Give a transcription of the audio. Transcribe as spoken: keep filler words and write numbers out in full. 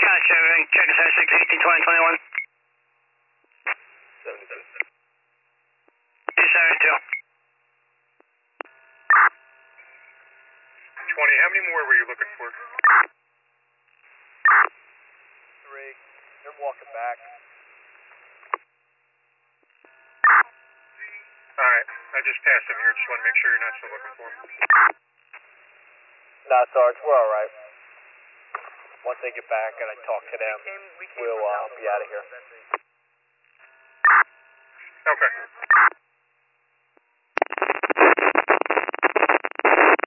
Gotcha, check us out, six eighteen twenty twenty-one. seventy-two. two seventy-two. twenty, how many more were you looking for? Three. They're walking back. Alright, I just passed them here. Just want to make sure you're not still looking for them. Nah, Sarge, we're alright. Once they get back and I talk to them, we'll uh, be out of here. Okay.